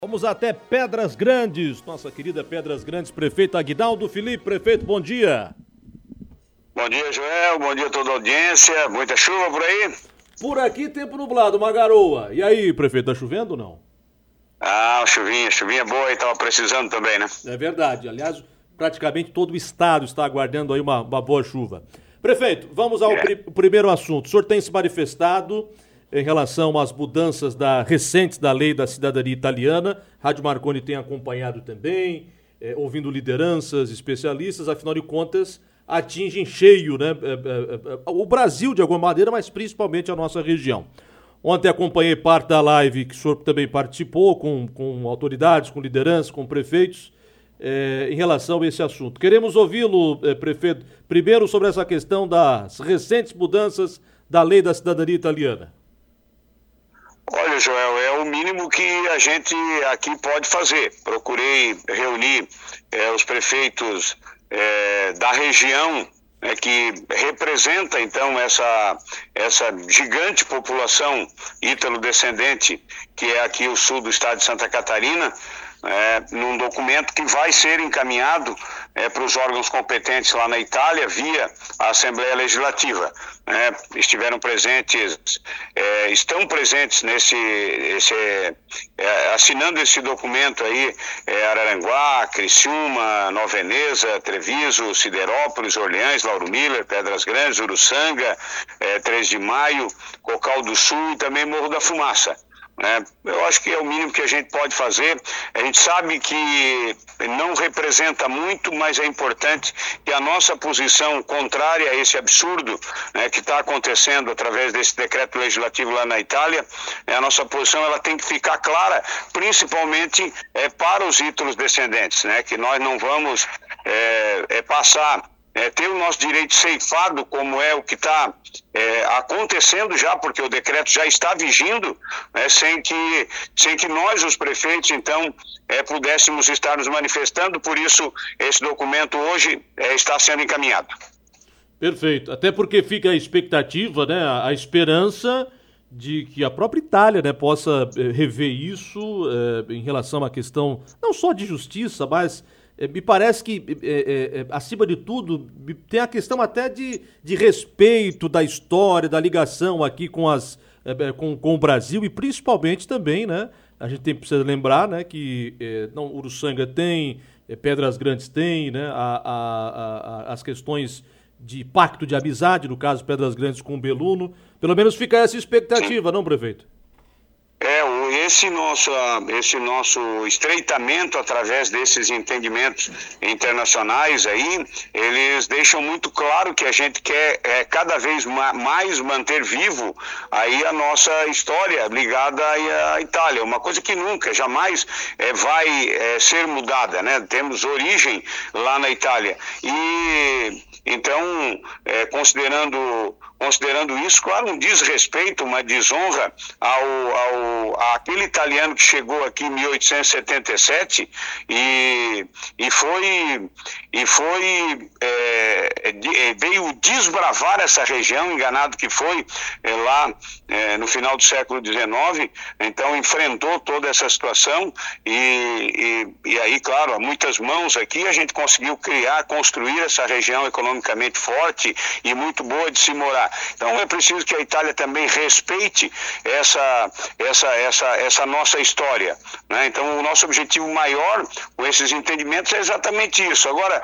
Vamos até Pedras Grandes, nossa querida Pedras Grandes, prefeito Aguinaldo Felipe. Prefeito, bom dia. Bom dia, Joel, bom dia a toda a audiência. Muita chuva por aí? Por aqui, tempo nublado, uma garoa. E aí, prefeito, tá chovendo ou não? Ah, chuvinha boa e tava precisando também, né? É verdade, aliás, praticamente todo o estado está aguardando aí uma boa chuva. Prefeito, vamos ao primeiro assunto. O senhor tem se manifestado em relação às mudanças recentes da lei da cidadania italiana. Rádio Marconi tem acompanhado também, ouvindo lideranças, especialistas, afinal de contas, atingem cheio, né, o Brasil de alguma maneira, mas principalmente a nossa região. Ontem acompanhei parte da live que o senhor também participou com autoridades, com lideranças, com prefeitos, em relação a esse assunto. Queremos ouvi-lo, prefeito, primeiro sobre essa questão das recentes mudanças da lei da cidadania italiana. Olha, Joel, é o mínimo que a gente aqui pode fazer. Procurei reunir os prefeitos da região que representa, então, essa gigante população ítalo-descendente, que é aqui o sul do estado de Santa Catarina, num documento que vai ser encaminhado para os órgãos competentes lá na Itália, via a Assembleia Legislativa. Estiveram presentes, estão presentes assinando esse documento aí, Araranguá, Criciúma, Nova Veneza, Treviso, Siderópolis, Orleans, Lauro Miller, Pedras Grandes, Uruçanga, 3 de Maio, Cocal do Sul e também Morro da Fumaça. Eu acho que é o mínimo que a gente pode fazer. A gente sabe que não representa muito, mas é importante que a nossa posição contrária a esse absurdo que está acontecendo através desse decreto legislativo lá na Itália, a nossa posição ela tem que ficar clara, principalmente para os ítalos descendentes, que nós não vamos passar ter o nosso direito ceifado, como é o que está acontecendo já, porque o decreto já está vigindo, sem que nós, os prefeitos, então, pudéssemos estar nos manifestando. Por isso, esse documento hoje está sendo encaminhado. Perfeito. Até porque fica a expectativa, a esperança de que a própria Itália, possa rever isso em relação à questão não só de justiça, mas me parece que, acima de tudo, tem a questão até de respeito da história, da ligação aqui com o Brasil e principalmente também, a gente precisa lembrar, que Uruçanga tem, Pedras Grandes tem, as questões de pacto de amizade, no caso Pedras Grandes com Beluno. Pelo menos fica essa expectativa, não, prefeito? Esse nosso estreitamento através desses entendimentos internacionais aí, eles deixam muito claro que a gente quer cada vez mais manter vivo aí a nossa história ligada à Itália, uma coisa que nunca, jamais vai ser mudada, Temos origem lá na Itália e então, considerando isso, claro, um desrespeito, uma desonra àquele italiano que chegou aqui em 1877 e veio desbravar essa região, enganado que foi, lá no final do século XIX, então enfrentou toda essa situação e aí, claro, a muitas mãos aqui a gente conseguiu construir essa região economicamente forte e muito boa de se morar. Então é preciso que a Itália também respeite essa nossa história, Então o nosso objetivo maior com esses entendimentos é exatamente isso. Agora,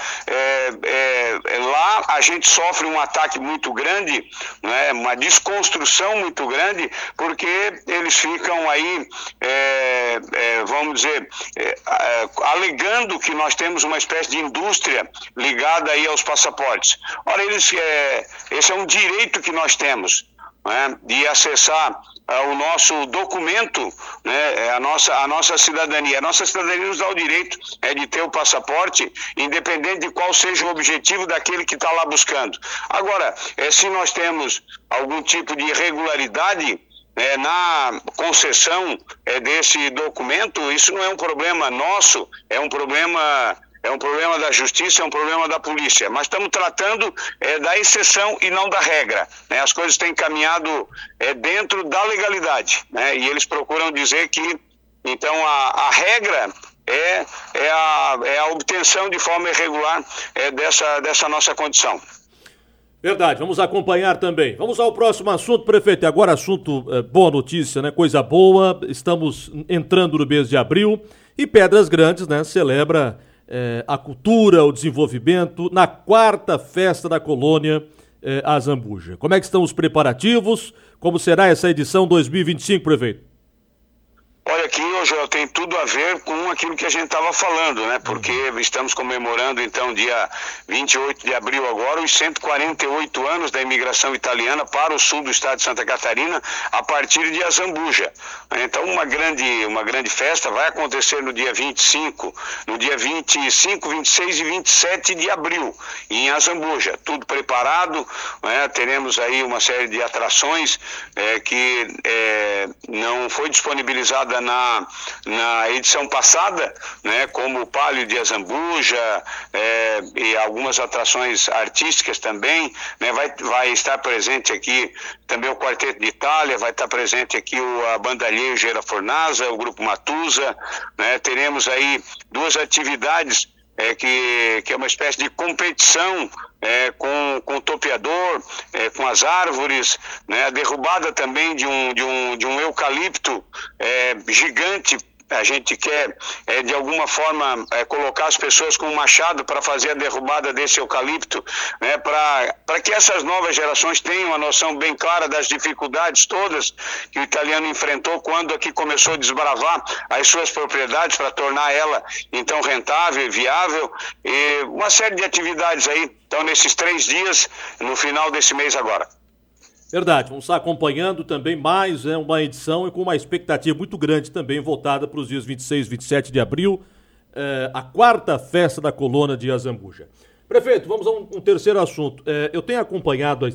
lá a gente sofre um ataque muito grande, uma desconstrução muito grande, porque eles ficam aí, vamos dizer, alegando que nós temos uma espécie de indústria ligada aí aos passaportes. Ora, esse é um direito que nós temos, de acessar o nosso documento, a nossa cidadania. A nossa cidadania nos dá o direito de ter o passaporte, independente de qual seja o objetivo daquele que está lá buscando. Agora, se nós temos algum tipo de irregularidade na concessão desse documento, isso não é um problema nosso, é um problema da justiça, é um problema da polícia, mas estamos tratando da exceção e não da regra, As coisas têm caminhado dentro da legalidade, E eles procuram dizer que Então a regra é a obtenção de forma irregular dessa nossa condição. Verdade, vamos acompanhar também. Vamos ao próximo assunto, prefeito. Agora assunto, boa notícia, né? Coisa boa. Estamos entrando no mês de abril e Pedras Grandes, né, celebra a cultura, o desenvolvimento na 4ª Festa da Colônia Azambuja. Como é que estão os preparativos? Como será essa edição 2025, prefeito? Olha, aqui hoje tem tudo a ver com aquilo que a gente estava falando, né? Porque estamos comemorando, então, dia 28 de abril agora, os 148 anos da imigração italiana para o sul do estado de Santa Catarina, a partir de Azambuja. Então, uma grande festa vai acontecer no dia 25, 26 e 27 de abril, em Azambuja. Tudo preparado, né? Teremos aí uma série de atrações que não foi disponibilizada na edição passada, né, como o Palio de Azambuja e algumas atrações artísticas também, né, vai estar presente aqui também o Quarteto de Itália, vai estar presente aqui a Banda Gera Fornaza, o Grupo Matusa, né, teremos aí 2 atividades que é uma espécie de competição com o topeador, com as árvores, né, a derrubada também de um eucalipto gigante. A gente quer, de alguma forma, colocar as pessoas com um machado para fazer a derrubada desse eucalipto, né, para que essas novas gerações tenham uma noção bem clara das dificuldades todas que o italiano enfrentou quando aqui começou a desbravar as suas propriedades para tornar ela, então, rentável e viável. E uma série de atividades aí, então, nesses 3 dias, no final desse mês agora. Verdade, vamos estar acompanhando também mais uma edição e com uma expectativa muito grande também voltada para os dias 26 e 27 de abril, a 4ª Festa da Colônia de Azambuja. Prefeito, vamos a um terceiro assunto. Eu tenho acompanhado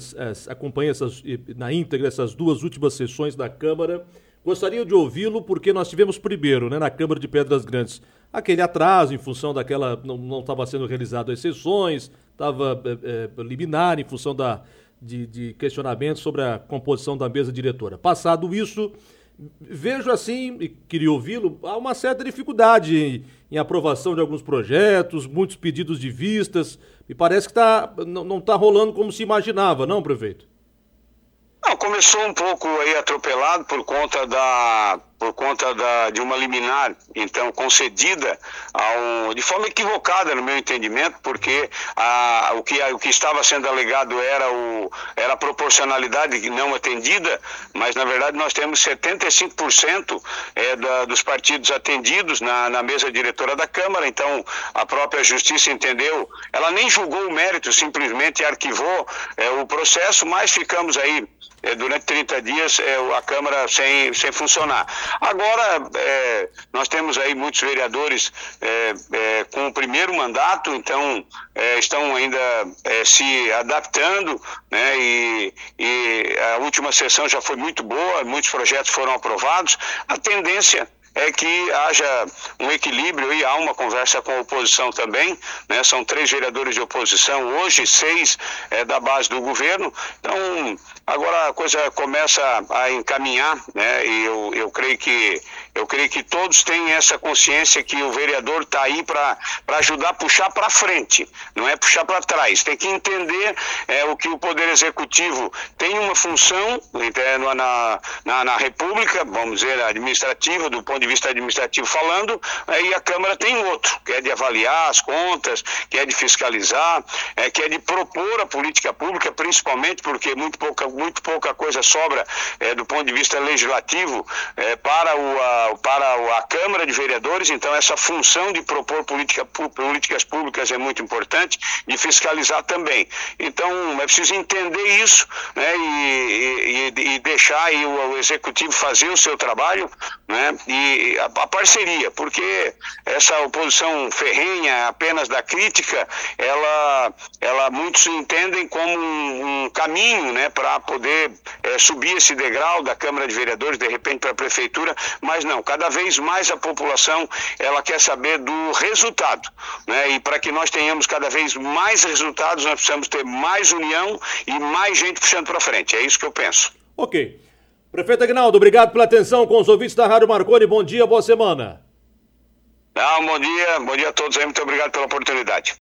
na íntegra essas 2 últimas sessões da Câmara. Gostaria de ouvi-lo porque nós tivemos primeiro, né, na Câmara de Pedras Grandes, aquele atraso em função daquela, não estava sendo realizado as sessões, estava liminar em função de questionamentos sobre a composição da mesa diretora. Passado isso, vejo assim, e queria ouvi-lo, há uma certa dificuldade em aprovação de alguns projetos, muitos pedidos de vistas. Me parece que não está rolando como se imaginava, não, prefeito? Não, começou um pouco aí atropelado por conta de uma liminar, então, concedida de forma equivocada, no meu entendimento, porque o que estava sendo alegado era a proporcionalidade não atendida, mas, na verdade, nós temos 75% dos partidos atendidos na mesa diretora da Câmara. Então, a própria Justiça entendeu, ela nem julgou o mérito, simplesmente arquivou o processo, mas ficamos aí durante 30 dias a Câmara sem funcionar. Agora, nós temos aí muitos vereadores com o primeiro mandato, então estão ainda se adaptando, né, e a última sessão já foi muito boa, muitos projetos foram aprovados. A tendência é que haja um equilíbrio e há uma conversa com a oposição também, né? São 3 vereadores de oposição, hoje 6 da base do governo. Então, agora a coisa começa a encaminhar, né? E eu creio que todos têm essa consciência que o vereador está aí para ajudar a puxar para frente, não é puxar para trás. Tem que entender o que o Poder Executivo tem uma função na República, vamos dizer, administrativa, do ponto de vista administrativo falando, e a Câmara tem outro, que é de avaliar as contas, que é de fiscalizar, que é de propor a política pública, principalmente porque muito pouca coisa sobra do ponto de vista legislativo para a Câmara de Vereadores. Então essa função de propor políticas públicas é muito importante, de fiscalizar também. Então é preciso entender isso, né, e deixar aí o Executivo fazer o seu trabalho, né, e a parceria, porque essa oposição ferrenha apenas da crítica, ela muitos entendem como um caminho, né, para poder subir esse degrau da Câmara de Vereadores, de repente para a Prefeitura, mas não, cada vez mais a população ela quer saber do resultado, né, e para que nós tenhamos cada vez mais resultados, nós precisamos ter mais união e mais gente puxando para frente, é isso que eu penso. Ok. Prefeito Aguinaldo, obrigado pela atenção com os ouvintes da Rádio Marconi. Bom dia, boa semana. Bom dia a todos aí, muito obrigado pela oportunidade.